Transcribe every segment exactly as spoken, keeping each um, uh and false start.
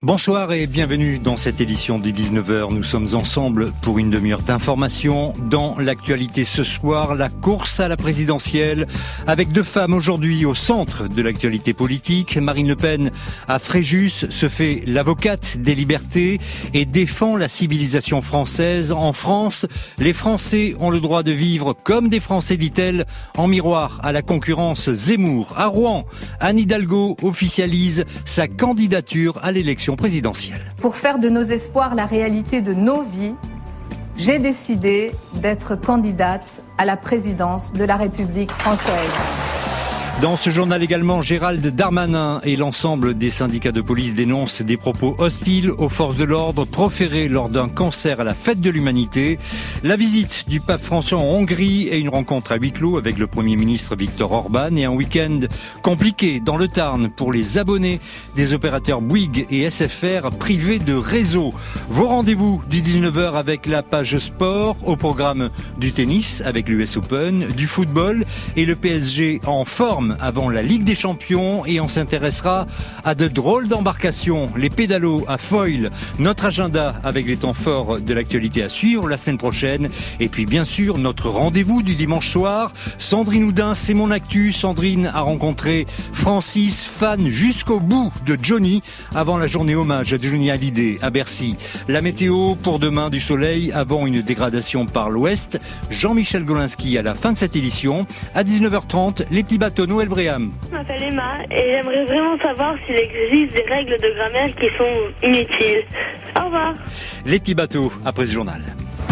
Bonsoir et bienvenue dans cette édition du dix-neuf heures. Nous sommes ensemble pour une demi-heure d'information. Dans l'actualité ce soir, la course à la présidentielle avec deux femmes aujourd'hui au centre de l'actualité politique. Marine Le Pen à Fréjus se fait l'avocate des libertés et défend la civilisation française. En France, les Français ont le droit de vivre comme des Français, dit-elle, en miroir à la concurrence Zemmour. À Rouen, Anne Hidalgo officialise sa candidature à l'élection présidentielle. Pour faire de nos espoirs la réalité de nos vies, j'ai décidé d'être candidate à la présidence de la République française. Dans ce journal également, Gérald Darmanin et l'ensemble des syndicats de police dénoncent des propos hostiles aux forces de l'ordre proférés lors d'un concert à la fête de l'humanité. La visite du pape François en Hongrie et une rencontre à huis clos avec le Premier ministre Viktor Orban et un week-end compliqué dans le Tarn pour les abonnés des opérateurs Bouygues et S F R privés de réseau. Vos rendez-vous du dix-neuf heures avec la page sport, au programme du tennis avec l'U S Open, du football et le P S G en forme avant la Ligue des Champions, et on s'intéressera à de drôles d'embarcations, les pédalos à foil, notre agenda avec les temps forts de l'actualité à suivre la semaine prochaine, et puis bien sûr notre rendez-vous du dimanche soir. Sandrine Houdin, c'est mon actu. Sandrine a rencontré Francis, fan jusqu'au bout de Johnny, avant la journée hommage à Johnny Hallyday à Bercy. La météo pour demain, du soleil avant une dégradation par l'ouest. Jean-Michel Golinski à la fin de cette édition. À dix-neuf heures trente, les petits bateaux Noël Bréham. Je m'appelle Emma et j'aimerais vraiment savoir s'il existe des règles de grammaire qui sont inutiles. Au revoir. Les petits bateaux après ce journal.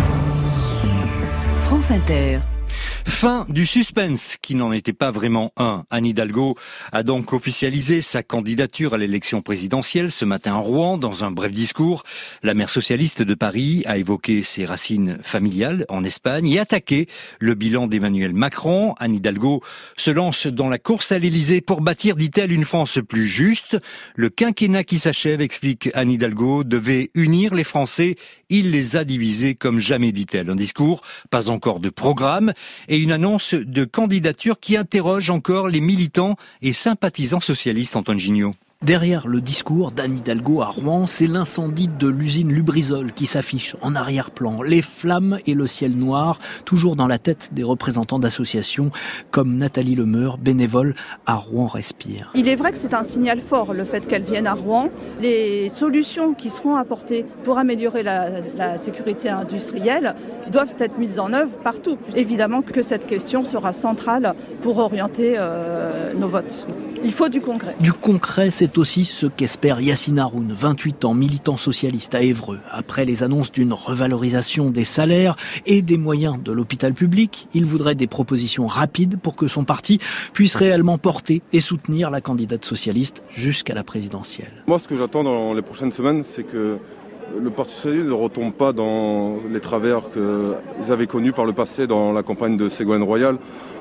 France Inter. Fin du suspense, qui n'en était pas vraiment un. Anne Hidalgo a donc officialisé sa candidature à l'élection présidentielle ce matin à Rouen. Dans un bref discours, la maire socialiste de Paris a évoqué ses racines familiales en Espagne et attaqué le bilan d'Emmanuel Macron. Anne Hidalgo se lance dans la course à l'Élysée pour bâtir, dit-elle, une France plus juste. Le quinquennat qui s'achève, explique Anne Hidalgo, devait unir les Français. Il les a divisés comme jamais, dit-elle. Un discours, pas encore de programme, et une annonce de candidature qui interroge encore les militants et sympathisants socialistes. Antoine Gignot. Derrière le discours d'Anne Hidalgo à Rouen, c'est l'incendie de l'usine Lubrizol qui s'affiche en arrière-plan. Les flammes et le ciel noir, toujours dans la tête des représentants d'associations comme Nathalie Lemeur, bénévole à Rouen Respire. Il est vrai que c'est un signal fort, le fait qu'elle vienne à Rouen. Les solutions qui seront apportées pour améliorer la, la sécurité industrielle doivent être mises en œuvre partout. Évidemment que cette question sera centrale pour orienter euh, nos votes. Il faut du concret. Du concret, c'est aussi ce qu'espère Yassine Haroun, vingt-huit ans, militant socialiste à Évreux. Après les annonces d'une revalorisation des salaires et des moyens de l'hôpital public, il voudrait des propositions rapides pour que son parti puisse réellement porter et soutenir la candidate socialiste jusqu'à la présidentielle. Moi, ce que j'attends dans les prochaines semaines, c'est que le Parti socialiste ne retombe pas dans les travers qu'ils avaient connus par le passé dans la campagne de Ségolène Royal,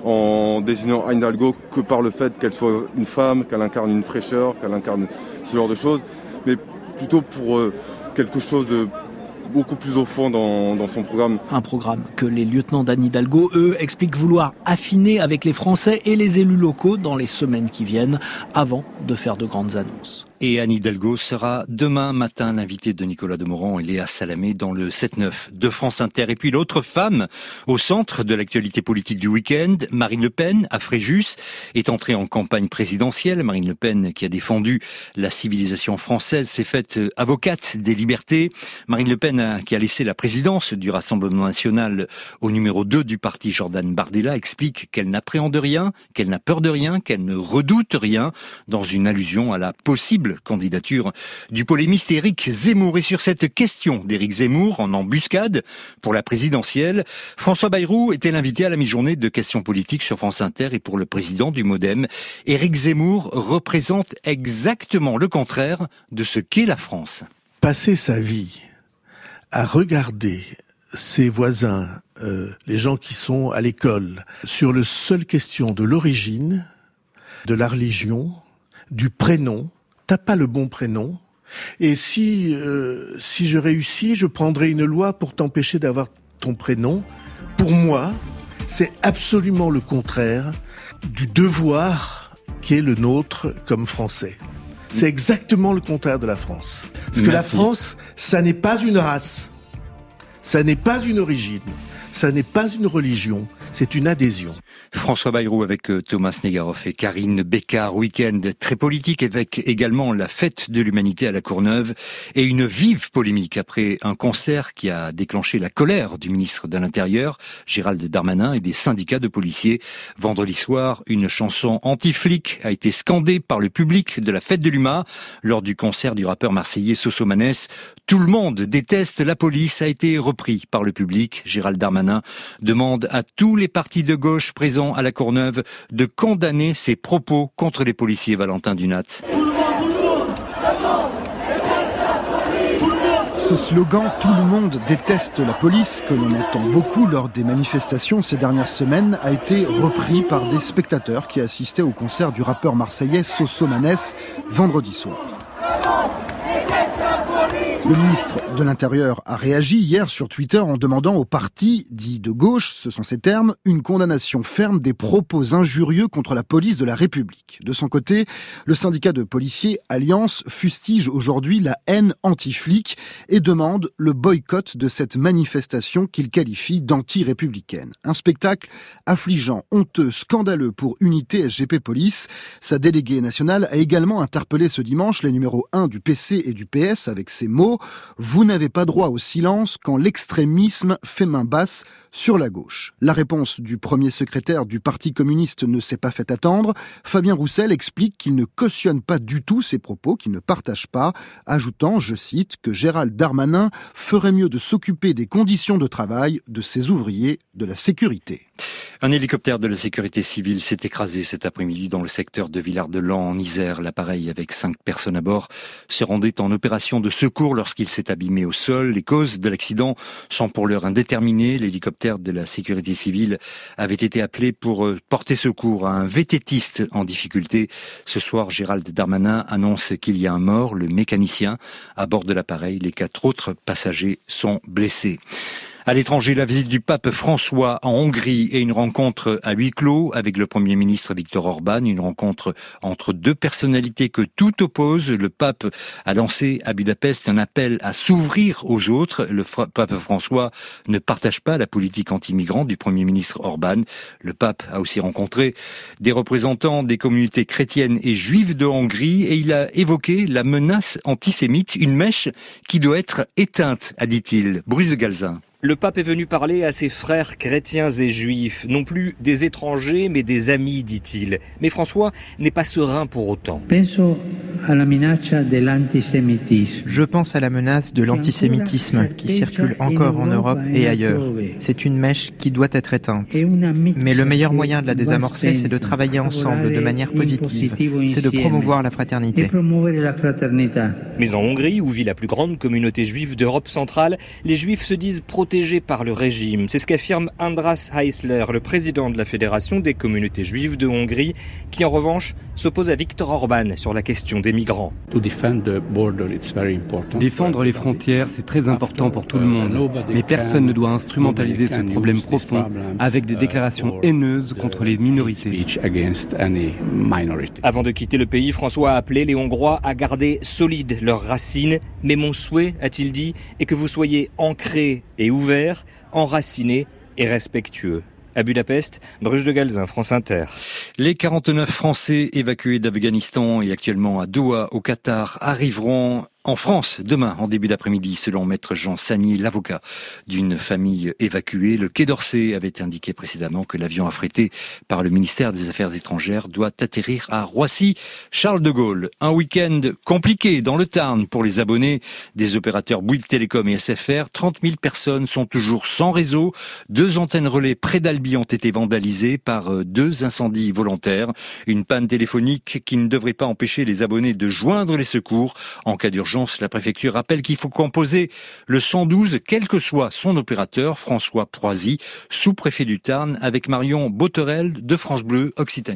en désignant Anne Hidalgo que par le fait qu'elle soit une femme, qu'elle incarne une fraîcheur, qu'elle incarne ce genre de choses, mais plutôt pour euh, quelque chose de beaucoup plus au fond dans, dans son programme. Un programme que les lieutenants d'Anne Hidalgo, eux, expliquent vouloir affiner avec les Français et les élus locaux dans les semaines qui viennent, avant de faire de grandes annonces. Et Anne Hidalgo sera demain matin l'invitée de Nicolas Demorand et Léa Salamé dans le sept neuf de France Inter. Et puis l'autre femme au centre de l'actualité politique du week-end, Marine Le Pen, à Fréjus, est entrée en campagne présidentielle. Marine Le Pen, qui a défendu la civilisation française, s'est faite avocate des libertés. Marine Le Pen, qui a laissé la présidence du Rassemblement national au numéro deux du parti, Jordan Bardella, explique qu'elle n'appréhende rien, qu'elle n'a peur de rien, qu'elle ne redoute rien, dans une allusion à la possible candidature du polémiste Éric Zemmour. Et sur cette question d'Éric Zemmour en embuscade pour la présidentielle, François Bayrou était l'invité à la mi-journée de questions politiques sur France Inter. Et pour le président du MoDem, Éric Zemmour représente exactement le contraire de ce qu'est la France. Passer sa vie à regarder ses voisins, euh, les gens qui sont à l'école, sur la seule question de l'origine, de la religion, du prénom. T'as pas le bon prénom, et si euh, si je réussis, je prendrai une loi pour t'empêcher d'avoir ton prénom. Pour moi, c'est absolument le contraire du devoir qui est le nôtre comme Français. C'est exactement le contraire de la France. Parce que Merci. la France, ça n'est pas une race, ça n'est pas une origine, ça n'est pas une religion, c'est une adhésion. François Bayrou avec Thomas Negaroff et Karine Bécard. Week-end très politique avec également la fête de l'humanité à la Courneuve et une vive polémique après un concert qui a déclenché la colère du ministre de l'Intérieur, Gérald Darmanin, et des syndicats de policiers. Vendredi soir, une chanson anti-flic a été scandée par le public de la fête de l'U M A lors du concert du rappeur marseillais Sosomanes. Tout le monde déteste la police a été repris par le public. Gérald Darmanin demande à tous les partis de gauche présents à la Courneuve de condamner ses propos contre les policiers. Valentin Dunat. Ce slogan « Tout le monde déteste la police » que l'on entend beaucoup lors des manifestations ces dernières semaines a été repris par des spectateurs qui assistaient au concert du rappeur marseillais Sosomanes vendredi soir. Le ministre de l'Intérieur a réagi hier sur Twitter en demandant aux partis dits de gauche, ce sont ses termes, une condamnation ferme des propos injurieux contre la police de la République. De son côté, le syndicat de policiers Alliance fustige aujourd'hui la haine anti-flic et demande le boycott de cette manifestation qu'il qualifie d'anti-républicaine. Un spectacle affligeant, honteux, scandaleux pour Unité S G P Police. Sa déléguée nationale a également interpellé ce dimanche les numéros un du P C et du P S avec ces mots « Vous n'avez pas droit au silence quand l'extrémisme fait main basse sur la gauche ». La réponse du premier secrétaire du Parti communiste ne s'est pas fait attendre. Fabien Roussel explique qu'il ne cautionne pas du tout ces propos, qu'il ne partage pas, ajoutant, je cite, que Gérald Darmanin ferait mieux de s'occuper des conditions de travail de ses ouvriers de la sécurité. Un hélicoptère de la sécurité civile s'est écrasé cet après-midi dans le secteur de Villard-de-Lans en Isère. L'appareil avec cinq personnes à bord se rendait en opération de secours lorsqu'il s'est abîmé au sol. Les causes de l'accident sont pour l'heure indéterminées. L'hélicoptère de la sécurité civile avait été appelé pour porter secours à un vététiste en difficulté. Ce soir, Gérald Darmanin annonce qu'il y a un mort, le mécanicien, à bord de l'appareil. Les quatre autres passagers sont blessés. À l'étranger, la visite du pape François en Hongrie et une rencontre à huis clos avec le Premier ministre Viktor Orban, une rencontre entre deux personnalités que tout oppose. Le pape a lancé à Budapest un appel à s'ouvrir aux autres. Le pape François ne partage pas la politique anti-migrante du Premier ministre Orban. Le pape a aussi rencontré des représentants des communautés chrétiennes et juives de Hongrie et il a évoqué la menace antisémite, une mèche qui doit être éteinte, a dit-il. Bruce de Galzin. Le pape est venu parler à ses frères chrétiens et juifs, non plus des étrangers, mais des amis, dit-il. Mais François n'est pas serein pour autant. Je pense à la menace de l'antisémitisme qui circule encore en Europe et ailleurs. C'est une mèche qui doit être éteinte. Mais le meilleur moyen de la désamorcer, c'est de travailler ensemble de manière positive. C'est de promouvoir la fraternité. Mais en Hongrie, où vit la plus grande communauté juive d'Europe centrale, les juifs se disent protégés par le régime. C'est ce qu'affirme András Heisler, le président de la Fédération des communautés juives de Hongrie, qui en revanche s'oppose à Viktor Orban sur la question des migrants. Défendre les frontières, c'est très important pour tout le monde. Mais personne ne doit instrumentaliser ce problème profond avec des déclarations haineuses contre les minorités. Avant de quitter le pays, François a appelé les Hongrois à garder solides leurs racines. Mais mon souhait, a-t-il dit, est que vous soyez ancrés et ouverts, enracinés et respectueux. À Budapest, Bruce de Galzin, France Inter. Les quarante-neuf Français évacués d'Afghanistan et actuellement à Doha, au Qatar, arriveront en France demain, en début d'après-midi, selon maître Jean Sagnier, l'avocat d'une famille évacuée. Le Quai d'Orsay avait indiqué précédemment que l'avion affrété par le ministère des Affaires étrangères doit atterrir à Roissy-Charles de Gaulle. Un week-end compliqué dans le Tarn pour les abonnés des opérateurs Bouygues Télécom et S F R. trente mille personnes sont toujours sans réseau. Deux antennes relais près d'Albi ont été vandalisées par deux incendies volontaires. Une panne téléphonique qui ne devrait pas empêcher les abonnés de joindre les secours en cas d'urgence. La préfecture rappelle qu'il faut composer le cent douze, quel que soit son opérateur. François Proisy, sous-préfet du Tarn, avec Marion Boterel de France Bleu Occitanie.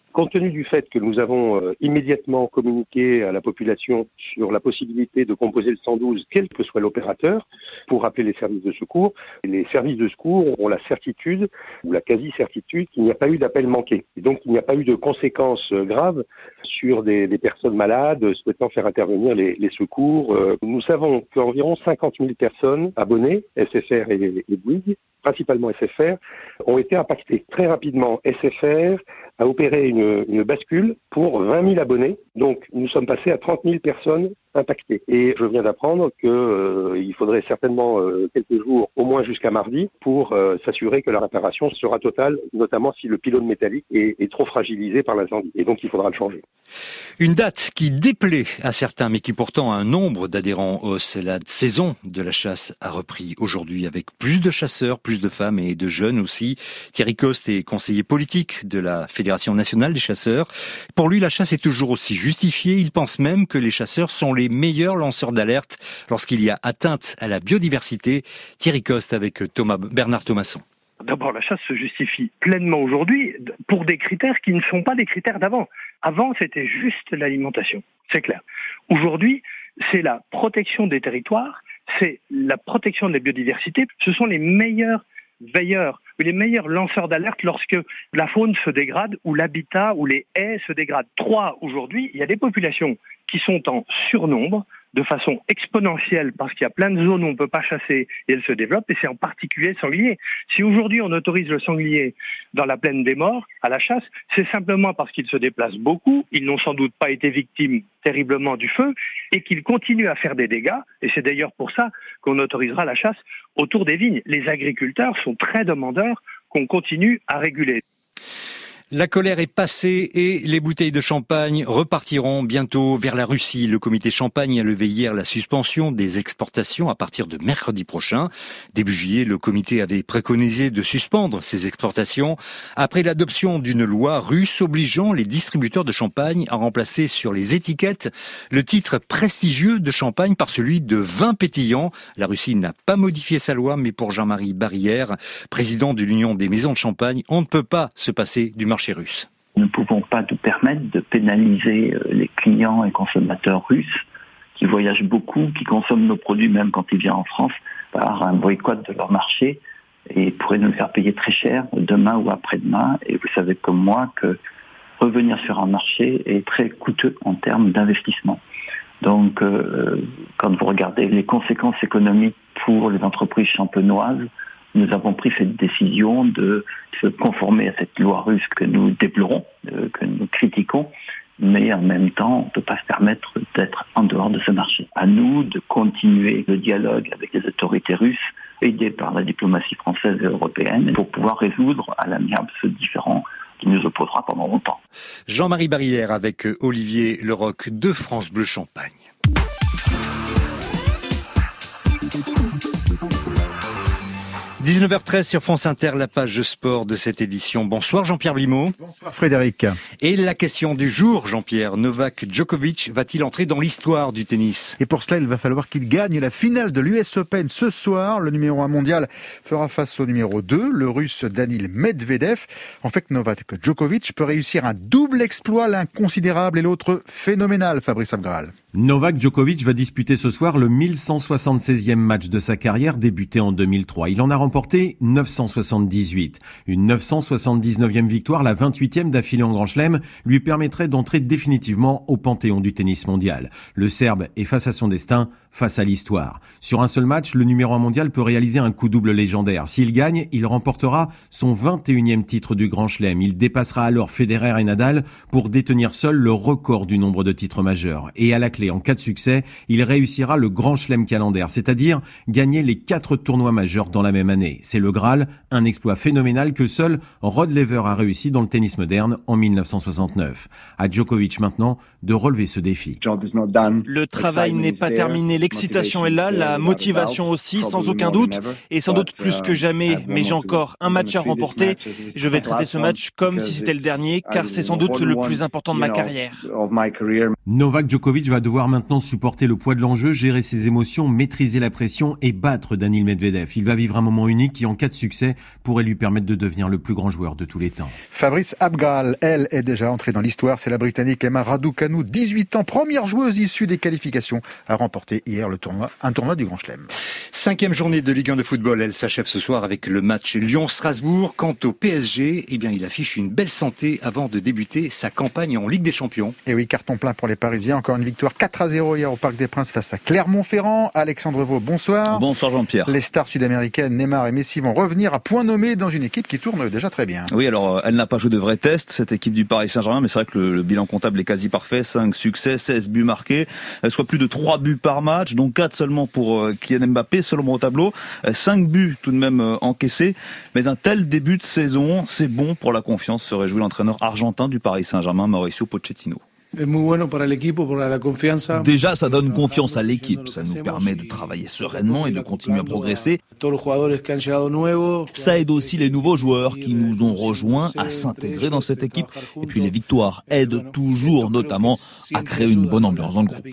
Compte tenu du fait que nous avons euh, immédiatement communiqué à la population sur la possibilité de composer le cent douze, quel que soit l'opérateur, pour appeler les services de secours, les services de secours ont la certitude, ou la quasi-certitude, qu'il n'y a pas eu d'appel manqué. Et donc il n'y a pas eu de conséquences euh, graves sur des, des personnes malades souhaitant faire intervenir les, les secours. Euh, nous savons qu'environ cinquante mille personnes abonnées, S F R et, et Bouygues, principalement S F R, ont été impactées. Très rapidement, S F R a opéré une, une bascule pour vingt mille abonnés. Donc, nous sommes passés à trente mille personnes impactées. Et je viens d'apprendre qu'il euh, faudrait certainement euh, quelques jours, au moins jusqu'à mardi, pour euh, s'assurer que la réparation sera totale, notamment si le pylône métallique est, est trop fragilisé par l'incendie. Et donc, il faudra le changer. Une date qui déplaît à certains, mais qui pourtant a un nombre d'adhérents en hausse. La saison de la chasse a repris aujourd'hui avec plus de chasseurs, plus de femmes et de jeunes aussi. Thierry Coste est conseiller politique de la Fédération nationale des chasseurs. Pour lui, la chasse est toujours aussi justifiée. Il pense même que les chasseurs sont les meilleurs lanceurs d'alerte lorsqu'il y a atteinte à la biodiversité. Thierry Coste avec Thomas, Bernard Thomasson. D'abord, la chasse se justifie pleinement aujourd'hui pour des critères qui ne sont pas des critères d'avant. Avant, c'était juste l'alimentation, c'est clair. Aujourd'hui, c'est la protection des territoires, c'est la protection de la biodiversité. Ce sont les meilleurs veilleurs, les meilleurs lanceurs d'alerte lorsque la faune se dégrade ou l'habitat ou les haies se dégradent. Trois, aujourd'hui, il y a des populations qui sont en surnombre, de façon exponentielle, parce qu'il y a plein de zones où on ne peut pas chasser et elles se développent, et c'est en particulier le sanglier. Si aujourd'hui on autorise le sanglier dans la plaine des Morts à la chasse, c'est simplement parce qu'ils se déplacent beaucoup, ils n'ont sans doute pas été victimes terriblement du feu, et qu'ils continuent à faire des dégâts, et c'est d'ailleurs pour ça qu'on autorisera la chasse autour des vignes. Les agriculteurs sont très demandeurs qu'on continue à réguler. La colère est passée et les bouteilles de champagne repartiront bientôt vers la Russie. Le comité champagne a levé hier la suspension des exportations à partir de mercredi prochain. Début juillet, le comité avait préconisé de suspendre ces exportations après l'adoption d'une loi russe obligeant les distributeurs de champagne à remplacer sur les étiquettes le titre prestigieux de champagne par celui de vin pétillant. La Russie n'a pas modifié sa loi, mais pour Jean-Marie Barrière, président de l'Union des maisons de champagne, on ne peut pas se passer du marché russe. Nous ne pouvons pas nous permettre de pénaliser les clients et consommateurs russes qui voyagent beaucoup, qui consomment nos produits même quand ils viennent en France, par un boycott de leur marché et pourraient nous le faire payer très cher demain ou après-demain. Et vous savez comme moi que revenir sur un marché est très coûteux en termes d'investissement. Donc euh, quand vous regardez les conséquences économiques pour les entreprises champenoises, nous avons pris cette décision de se conformer à cette loi russe que nous déplorons, euh, que nous critiquons, mais en même temps, on ne peut pas se permettre d'être en dehors de ce marché. À nous de continuer le dialogue avec les autorités russes, aidées par la diplomatie française et européenne, pour pouvoir résoudre à l'amiable ce différend qui nous opposera pendant longtemps. Jean-Marie Barrière avec Olivier Leroc de France Bleu Champagne. dix-neuf heures treize sur France Inter, la page sport de cette édition. Bonsoir Jean-Pierre Blimaud. Bonsoir Frédéric. Et la question du jour, Jean-Pierre, Novak Djokovic va-t-il entrer dans l'histoire du tennis ? Et pour cela, il va falloir qu'il gagne la finale de l'U S Open ce soir. Le numéro un mondial fera face au numéro deux, le russe Danil Medvedev. En fait, Novak Djokovic peut réussir un double exploit, l'un considérable et l'autre phénoménal, Fabrice Abgral. Novak Djokovic va disputer ce soir le mille cent soixante-seizième match de sa carrière débuté en deux mille trois. Il en a remporté neuf cent soixante-dix-huit. Une neuf cent soixante-dix-neuvième victoire, la vingt-huitième d'affilée en Grand Chelem, lui permettrait d'entrer définitivement au panthéon du tennis mondial. Le Serbe est face à son destin, face à l'histoire. Sur un seul match, le numéro un mondial peut réaliser un coup double légendaire. S'il gagne, il remportera son vingt et unième titre du Grand Chelem. Il dépassera alors Federer et Nadal pour détenir seul le record du nombre de titres majeurs. Et à la clé, en cas de succès, il réussira le Grand Chelem calendaire, c'est-à-dire gagner les quatre tournois majeurs dans la même année. C'est le Graal, un exploit phénoménal que seul Rod Laver a réussi dans le tennis moderne en mille neuf cent soixante-neuf. À Djokovic maintenant de relever ce défi. Le travail n'est pas terminé. l'excitation est là, la motivation aussi, sans aucun doute, et sans doute plus que jamais. Mais j'ai encore un match à remporter. Je vais traiter ce match comme si c'était le dernier, car c'est sans doute le plus important de ma carrière. Novak Djokovic va devoir maintenant supporter le poids de l'enjeu, gérer ses émotions, maîtriser la pression et battre Daniil Medvedev. Il va vivre un moment unique qui, en cas de succès, pourrait lui permettre de devenir le plus grand joueur de tous les temps. Fabrice Abgral, elle, est déjà entrée dans l'histoire. C'est la Britannique Emma Raducanu, dix-huit ans, première joueuse issue des qualifications, a remporté hier le tournoi, un tournoi du Grand Chelem. Cinquième journée de Ligue un de football, elle s'achève ce soir avec le match Lyon-Strasbourg. Quant au P S G, eh bien, il affiche une belle santé avant de débuter sa campagne en Ligue des Champions. Et oui, carton plein pour les Parisiens. Encore une victoire quatre à zéro hier au Parc des Princes face à Clermont-Ferrand. Alexandre Vaux, bonsoir. Bonsoir Jean-Pierre. Les stars sud-américaines Neymar et Messi vont revenir à point nommé dans une équipe qui tourne déjà très bien. Oui, alors elle n'a pas joué de vrais tests, cette équipe du Paris Saint-Germain, mais c'est vrai que le, le bilan comptable est quasi parfait. cinq succès, seize buts marqués, soit plus de trois buts par match, dont quatre seulement pour euh, Kylian Mbappé, selon mon tableau. cinq buts tout de même euh, encaissés. Mais un tel début de saison, c'est bon pour la confiance, se réjouit l'entraîneur argentin du Paris Saint-Germain, Mauricio Pochettino. Déjà, ça donne confiance à l'équipe. Ça nous permet de travailler sereinement et de continuer à progresser. Ça aide aussi les nouveaux joueurs qui nous ont rejoints à s'intégrer dans cette équipe. Et puis les victoires aident toujours, notamment, à créer une bonne ambiance dans le groupe.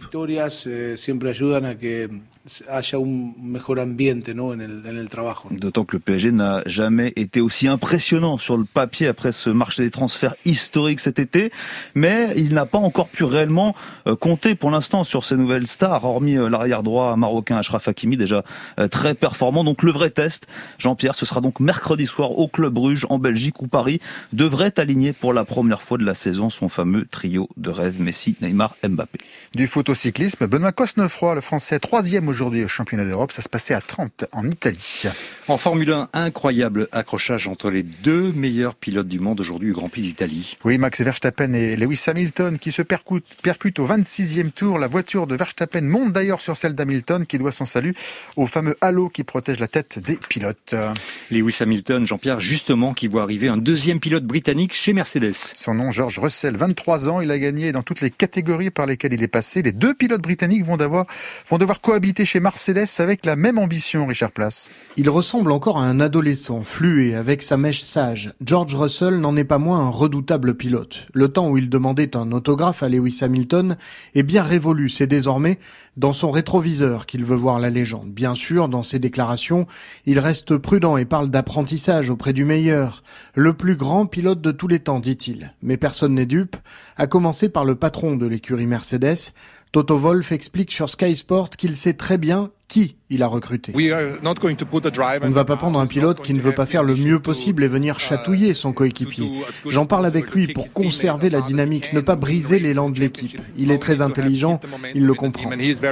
D'autant que le P S G n'a jamais été aussi impressionnant sur le papier après ce marché des transferts historique cet été, mais il n'a pas encore pu réellement compter pour l'instant sur ces nouvelles stars, hormis l'arrière droit marocain Achraf Hakimi, déjà très performant. Donc le vrai test, Jean-Pierre, ce sera donc mercredi soir au Club Bruges en Belgique, où Paris devrait aligner pour la première fois de la saison son fameux trio de rêve Messi, Neymar, Mbappé. Du foot au cyclisme, Benoît Cosnefroy, le Français troisième aujourd'hui au championnat d'Europe, ça se passait à Trente en Italie. En Formule un, incroyable accrochage entre les deux meilleurs pilotes du monde aujourd'hui au Grand Prix d'Italie. Oui, Max Verstappen et Lewis Hamilton qui se percutent, percutent au vingt-sixième tour. La voiture de Verstappen monte d'ailleurs sur celle d'Hamilton qui doit son salut au fameux halo qui protège la tête des pilotes. Lewis Hamilton, Jean-Pierre, justement, qui voit arriver un deuxième pilote britannique chez Mercedes. Son nom, George Russell, vingt-trois ans, il a gagné dans toutes les catégories par lesquelles il est passé. Les deux pilotes britanniques vont devoir, vont devoir cohabiter chez Mercedes avec la même ambition, Richard Place. Il ressemble encore à un adolescent, fluet, avec sa mèche sage. George Russell n'en est pas moins un redoutable pilote. Le temps où il demandait un autographe à Lewis Hamilton est bien révolu. C'est désormais dans son rétroviseur qu'il veut voir la légende. Bien sûr, dans ses déclarations, il reste prudent et parle d'apprentissage auprès du meilleur. Le plus grand pilote de tous les temps, dit-il. Mais personne n'est dupe, à commencer par le patron de l'écurie Mercedes. Toto Wolff explique sur Sky Sport qu'il sait très bien qui il a recruté. On ne va pas prendre un pilote qui ne veut pas faire le mieux possible et venir chatouiller son coéquipier. J'en parle avec lui pour conserver la dynamique, ne pas briser l'élan de l'équipe. Il est très intelligent, il le comprend.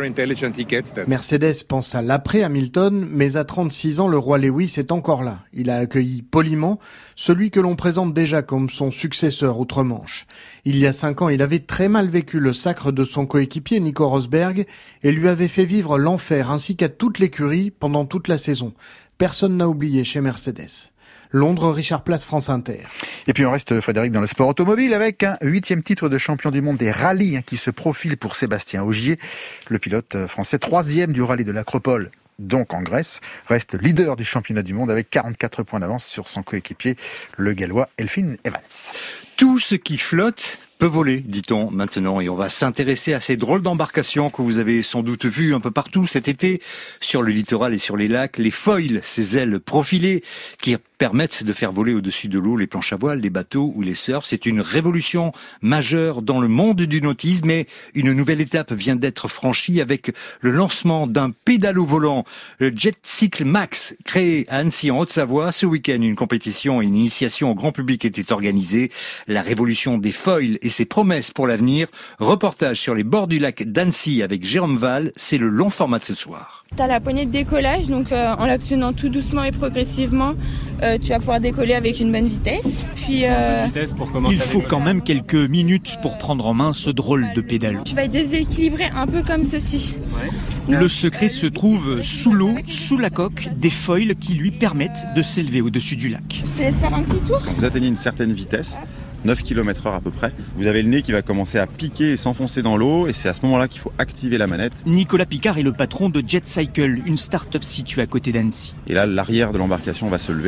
Mercedes pense à l'après Hamilton, mais à trente-six ans, le roi Lewis est encore là. Il a accueilli poliment celui que l'on présente déjà comme son successeur outre-Manche. Il y a cinq ans, il avait très mal vécu le sacre de son coéquipier Nico Rosberg et lui avait fait vivre l'enfer ainsi qu'à toute l'écurie pendant toute la saison. Personne n'a oublié chez Mercedes. Londres, Richard Place, France Inter. Et puis on reste, Frédéric, dans le sport automobile avec un huitième titre de champion du monde des rallyes hein, qui se profile pour Sébastien Ogier. Le pilote français, troisième du rallye de l'Acropole, donc en Grèce, reste leader du championnat du monde avec quarante-quatre points d'avance sur son coéquipier, le Gallois Elfyn Evans. Tout ce qui flotte peut voler, dit-on maintenant, et on va s'intéresser à ces drôles d'embarcations que vous avez sans doute vues un peu partout cet été, sur le littoral et sur les lacs, les foils, ces ailes profilées qui permettent de faire voler au-dessus de l'eau les planches à voile, les bateaux ou les surfs. C'est une révolution majeure dans le monde du nautisme, mais une nouvelle étape vient d'être franchie avec le lancement d'un pédalo volant, le Jet Cycle Max, créé à Annecy en Haute-Savoie. Ce week-end, une compétition et une initiation au grand public était organisée. La révolution des foils et ses promesses pour l'avenir. Reportage sur les bords du lac d'Annecy avec Jérôme Val. C'est le long format de ce soir. Tu as la poignée de décollage, donc euh, en l'actionnant tout doucement et progressivement, euh, tu vas pouvoir décoller avec une bonne vitesse. Puis, euh, vitesse pour commencer. Il faut quand même quelques minutes pour prendre en main ce drôle de pédalo. Tu vas être déséquilibré un peu comme ceci. Ouais. Le secret se trouve sous l'eau, sous la coque, des foils qui lui permettent de s'élever au-dessus du lac. Je te laisse faire un petit tour. Vous atteignez une certaine vitesse. neuf kilomètres heure à peu près. Vous avez le nez qui va commencer à piquer et s'enfoncer dans l'eau et c'est à ce moment-là qu'il faut activer la manette. Nicolas Picard est le patron de Jet Cycle, une start-up située à côté d'Annecy. Et là, l'arrière de l'embarcation va se lever.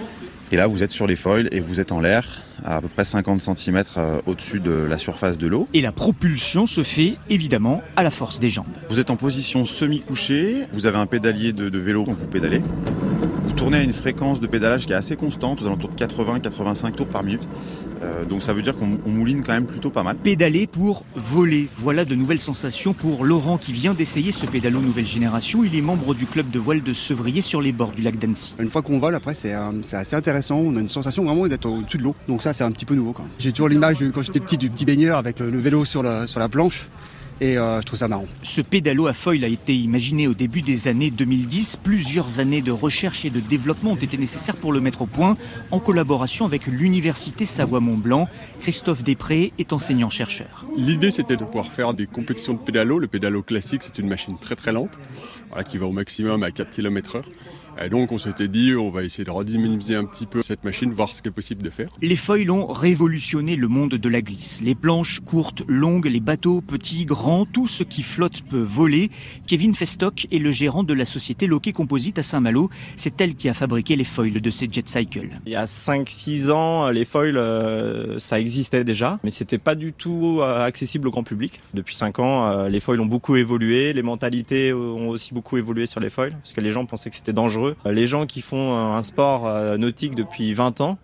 Et là, vous êtes sur les foils et vous êtes en l'air, à à peu près cinquante centimètres au-dessus de la surface de l'eau. Et la propulsion se fait évidemment à la force des jambes. Vous êtes en position semi-couchée, vous avez un pédalier de, de vélo, donc vous pédalez. Vous tournez à une fréquence de pédalage qui est assez constante, aux alentours de quatre-vingts à quatre-vingt-cinq tours par minute. Euh, donc ça veut dire qu'on on mouline quand même plutôt pas mal. Pédaler pour voler, voilà de nouvelles sensations pour Laurent qui vient d'essayer ce pédalo nouvelle génération. Il est membre du club de voile de Sevrier sur les bords du lac d'Annecy. Une fois qu'on vole, après c'est, euh, c'est assez intéressant, on a une sensation vraiment d'être au-dessus de l'eau. Donc ça c'est un petit peu nouveau quand même. J'ai toujours l'image de, quand j'étais petit du petit baigneur avec le, le vélo sur la, sur la planche. Et euh, je trouve ça marrant. Ce pédalo à foil a été imaginé au début des années deux mille dix. Plusieurs années de recherche et de développement ont été nécessaires pour le mettre au point, en collaboration avec l'Université Savoie-Mont-Blanc. Christophe Després est enseignant-chercheur. L'idée, c'était de pouvoir faire des compétitions de pédalo. Le pédalo classique, c'est une machine très très lente, voilà, qui va au maximum à quatre kilomètres heure. Et donc on s'était dit, on va essayer de redynamiser un petit peu cette machine, voir ce qui est possible de faire. Les foils ont révolutionné le monde de la glisse. Les planches courtes, longues, les bateaux petits, grands, tout ce qui flotte peut voler. Kevin Festock est le gérant de la société Loquet Composite à Saint-Malo. C'est elle qui a fabriqué les foils de ces jet cycles. Il y a cinq six ans, les foils, euh, ça existait déjà, mais c'était pas du tout euh, accessible au grand public. Depuis cinq ans, euh, les foils ont beaucoup évolué, les mentalités ont aussi beaucoup évolué sur les foils, parce que les gens pensaient que c'était dangereux. Les gens qui font un sport nautique depuis vingt ans,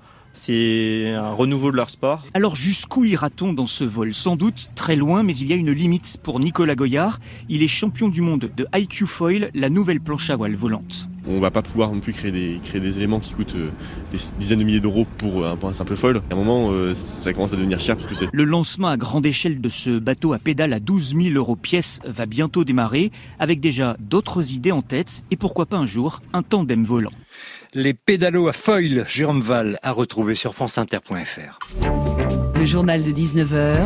c'est un renouveau de leur sport. Alors jusqu'où ira-t-on dans ce vol ? Sans doute très loin, mais il y a une limite pour Nicolas Goyard. Il est champion du monde de I Q Foil, la nouvelle planche à voile volante. On va pas pouvoir non plus créer des, créer des éléments qui coûtent des dizaines de milliers d'euros pour un, pour un simple foil. À un moment, euh, ça commence à devenir cher parce que c'est... Le lancement à grande échelle de ce bateau à pédale à douze mille euros pièce va bientôt démarrer, avec déjà d'autres idées en tête et pourquoi pas un jour un tandem volant. Les pédalos à foil, Jérôme Val, à retrouver sur franceinter point f r. Le journal de dix-neuf heures.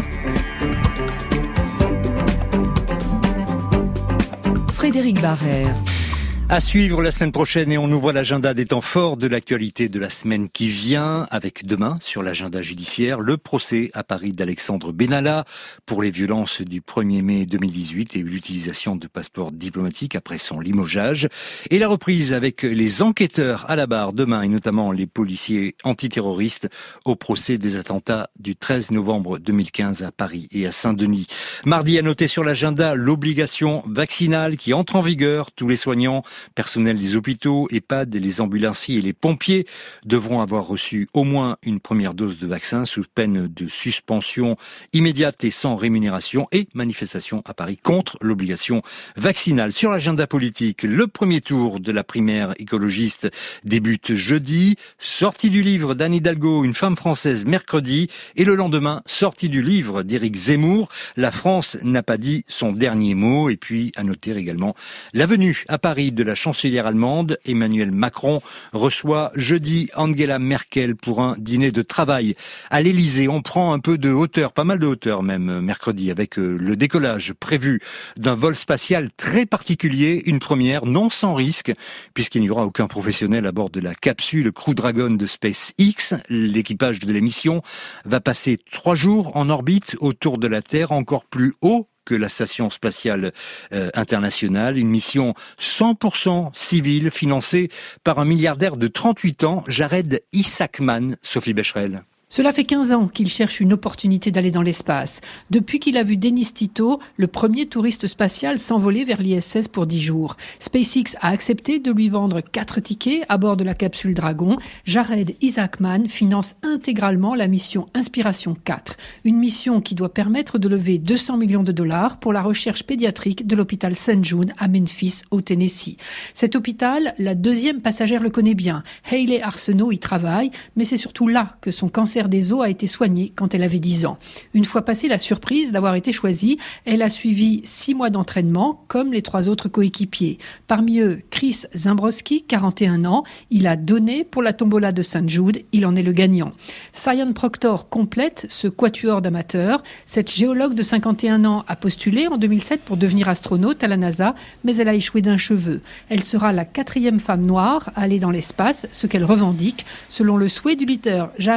Frédéric Barrère. À suivre la semaine prochaine et on ouvre l'agenda des temps forts de l'actualité de la semaine qui vient avec demain sur l'agenda judiciaire le procès à Paris d'Alexandre Benalla pour les violences du premier mai deux mille dix-huit et l'utilisation de passeports diplomatiques après son limogeage et la reprise avec les enquêteurs à la barre demain et notamment les policiers antiterroristes au procès des attentats du treize novembre deux mille quinze à Paris et à Saint-Denis. Mardi, à noter sur l'agenda l'obligation vaccinale qui entre en vigueur. Tous les soignants, personnel des hôpitaux, EHPAD, les ambulanciers et les pompiers devront avoir reçu au moins une première dose de vaccin sous peine de suspension immédiate et sans rémunération et manifestation à Paris contre l'obligation vaccinale. Sur l'agenda politique, le premier tour de la primaire écologiste débute jeudi. Sortie du livre d'Anne Hidalgo, Une femme française, mercredi. Et le lendemain, sortie du livre d'Éric Zemmour. La France n'a pas dit son dernier mot. Et puis, à noter également la venue à Paris de la chancelière allemande. Emmanuel Macron reçoit jeudi Angela Merkel pour un dîner de travail à l'Élysée. On prend un peu de hauteur, pas mal de hauteur même, mercredi, avec le décollage prévu d'un vol spatial très particulier, une première non sans risque, puisqu'il n'y aura aucun professionnel à bord de la capsule Crew Dragon de SpaceX. L'équipage de l'émission va passer trois jours en orbite autour de la Terre, encore plus haut que la station spatiale euh, internationale. Une mission cent pour cent civile, financée par un milliardaire de trente-huit ans, Jared Isaacman. Sophie Becherel. Cela fait quinze ans qu'il cherche une opportunité d'aller dans l'espace. Depuis qu'il a vu Denis Tito, le premier touriste spatial, s'envoler vers l'I S S pour dix jours. SpaceX a accepté de lui vendre quatre tickets à bord de la capsule Dragon. Jared Isaacman finance intégralement la mission Inspiration quatre. Une mission qui doit permettre de lever deux cents millions de dollars pour la recherche pédiatrique de l'hôpital Saint Jude à Memphis, au Tennessee. Cet hôpital, la deuxième passagère le connaît bien. Hayley Arsenault y travaille, mais c'est surtout là que son cancer des os a été soignée quand elle avait dix ans. Une fois passée la surprise d'avoir été choisie, elle a suivi six mois d'entraînement comme les trois autres coéquipiers. Parmi eux, Chris Zimbrowski, quarante et un ans. Il a donné pour la tombola de Saint Jude. Il en est le gagnant. Cyan Proctor complète ce quatuor d'amateurs. Cette géologue de cinquante et un ans a postulé en deux mille sept pour devenir astronaute à la NASA, mais elle a échoué d'un cheveu. Elle sera la quatrième femme noire à aller dans l'espace, ce qu'elle revendique, selon le souhait du leader Jared Isaacman.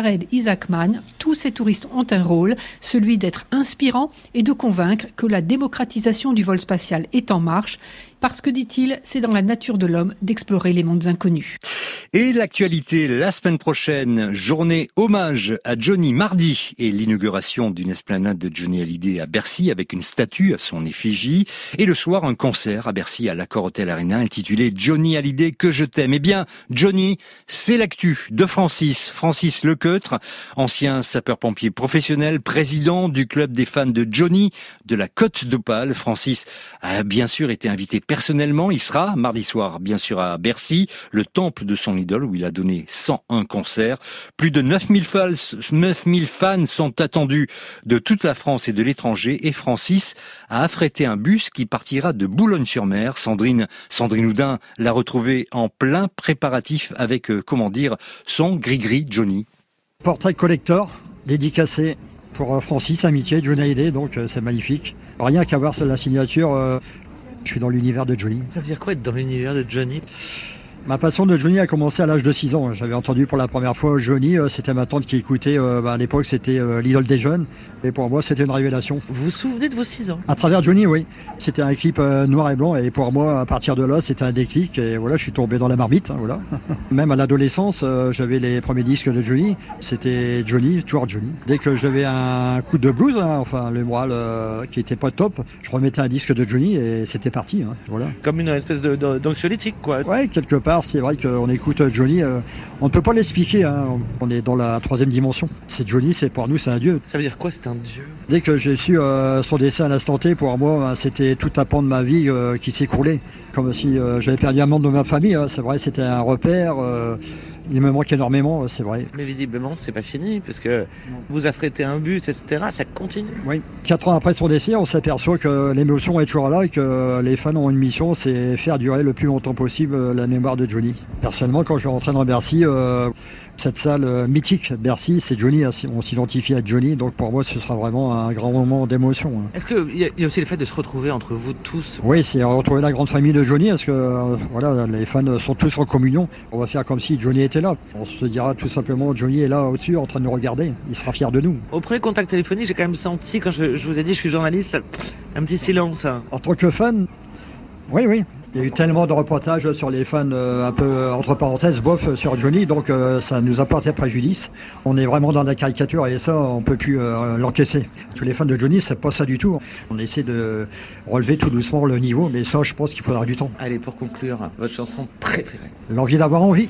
Isaac Mann, tous ces touristes ont un rôle, celui d'être inspirant et de convaincre que la démocratisation du vol spatial est en marche, parce que, dit-il, c'est dans la nature de l'homme d'explorer les mondes inconnus. Et l'actualité, la semaine prochaine, journée hommage à Johnny mardi et l'inauguration d'une esplanade de Johnny Hallyday à Bercy avec une statue à son effigie. Et le soir, un concert à Bercy à l'Accor Hotel Arena intitulé Johnny Hallyday que je t'aime. Eh bien, Johnny, c'est l'actu de Francis. Francis Leceutre, ancien sapeur-pompier professionnel, président du club des fans de Johnny de la Côte d'Opale. Francis a bien sûr été invité personnellement. Il sera mardi soir, bien sûr, à Bercy, le temple de son idole où il a donné cent un concerts. Plus de neuf mille fans sont attendus de toute la France et de l'étranger. Et Francis a affrété un bus qui partira de Boulogne-sur-Mer. Sandrine, Sandrine Houdin l'a retrouvé en plein préparatif avec, euh, comment dire, son gris-gris Johnny. Portrait collector, dédicacé pour Francis, amitié, Johnny Hallyday, donc euh, c'est magnifique. Rien qu'à voir la signature, euh, je suis dans l'univers de Johnny. Ça veut dire quoi être dans l'univers de Johnny ? Ma passion de Johnny a commencé à l'âge de six ans. J'avais entendu pour la première fois Johnny, c'était ma tante qui écoutait, euh, bah à l'époque c'était euh, l'idole des jeunes. Et pour moi c'était une révélation. Vous vous souvenez de vos six ans ? À travers Johnny, oui. C'était un clip euh, noir et blanc et pour moi à partir de là c'était un déclic et voilà, je suis tombé dans la marmite. Hein, voilà. Même à l'adolescence, euh, j'avais les premiers disques de Johnny. C'était Johnny, toujours Johnny. Dès que j'avais un coup de blues, hein, enfin le moral euh, qui était pas top, je remettais un disque de Johnny et c'était parti. Hein, voilà. Comme une espèce de, de, d'anxiolytique quoi. Ouais, quelque part c'est vrai qu'on est écoute Johnny, euh, on ne peut pas l'expliquer, hein. On est dans la troisième dimension. C'est Johnny, c'est pour nous, c'est un dieu. Ça veut dire quoi, c'est un dieu ? Dès que j'ai su euh, son décès à l'instant T, pour moi, ben, c'était tout un pan de ma vie euh, qui s'écroulait. Comme si euh, j'avais perdu un membre de ma famille, hein. C'est vrai, c'était un repère. Euh, il me manque énormément, c'est vrai. Mais visiblement, c'est pas fini, parce que vous affrétez un bus, et cetera, ça continue. Oui, quatre ans après son décès, on s'aperçoit que l'émotion est toujours là et que les fans ont une mission, c'est faire durer le plus longtemps possible la mémoire de Johnny. Personnellement, quand je rentre dans Bercy, euh, cette salle euh, mythique, Bercy, c'est Johnny, on s'identifie à Johnny, donc pour moi, ce sera vraiment un grand moment d'émotion. Hein. Est-ce qu'il y, y a aussi le fait de se retrouver entre vous tous ? Oui, c'est retrouver la grande famille de Johnny, parce que euh, voilà, les fans sont tous en communion. On va faire comme si Johnny était là. On se dira tout simplement, Johnny est là au-dessus en train de nous regarder. Il sera fier de nous. Au premier contact téléphonique, j'ai quand même senti, quand je, je vous ai dit je suis journaliste, un petit silence. En tant que fan, oui, oui. Il y a eu tellement de reportages sur les fans, euh, un peu entre parenthèses, bof, sur Johnny, donc euh, ça nous a porté préjudice. On est vraiment dans la caricature et ça, on ne peut plus euh, l'encaisser. Tous les fans de Johnny, c'est pas ça du tout. On essaie de relever tout doucement le niveau, mais ça, je pense qu'il faudra du temps. Allez, pour conclure, votre chanson préférée ? L'envie d'avoir envie.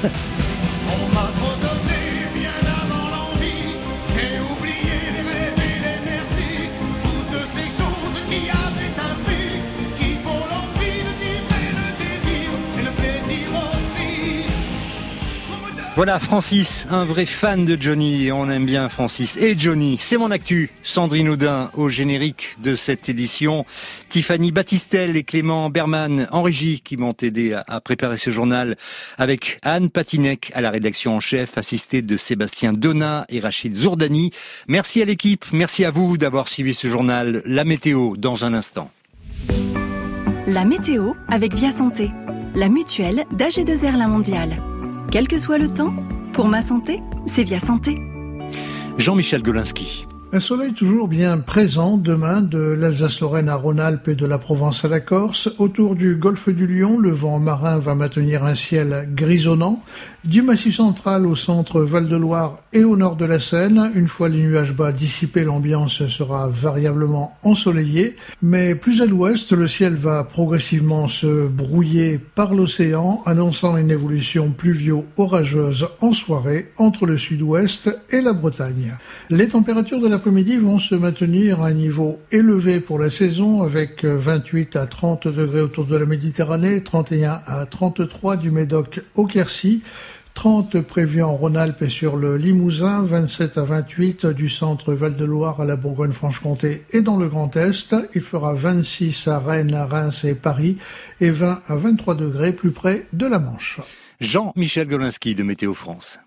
Voilà Francis, un vrai fan de Johnny, et on aime bien Francis et Johnny. C'est mon actu, Sandrine Houdin au générique de cette édition, Tiffany Battistel et Clément Berman en régie qui m'ont aidé à préparer ce journal, avec Anne Patinec à la rédaction en chef, assistée de Sébastien Donat et Rachid Zourdani. Merci à l'équipe, merci à vous d'avoir suivi ce journal. La météo dans un instant. La météo avec Via Santé, la mutuelle d'A G deux R La Mondiale. Quel que soit le temps, pour ma santé, c'est Via Santé. Jean-Michel Golinski. Un soleil toujours bien présent demain de l'Alsace-Lorraine à Rhône-Alpes et de la Provence à la Corse. Autour du golfe du Lion, le vent marin va maintenir un ciel grisonnant. Du Massif central au centre Val-de-Loire et au nord de la Seine, une fois les nuages bas dissipés, l'ambiance sera variablement ensoleillée. Mais plus à l'ouest, le ciel va progressivement se brouiller par l'océan, annonçant une évolution pluvio-orageuse en soirée entre le sud-ouest et la Bretagne. Les températures de l'après-midi vont se maintenir à un niveau élevé pour la saison, avec vingt-huit à trente degrés autour de la Méditerranée, trente et un à trente-trois du Médoc au Quercy, trente prévus en Rhône-Alpes et sur le Limousin, vingt-sept à vingt-huit du centre Val-de-Loire à la Bourgogne-Franche-Comté et dans le Grand Est. Il fera vingt-six à Rennes, à Reims et Paris et vingt à vingt-trois degrés plus près de la Manche. Jean-Michel Golinski de Météo France.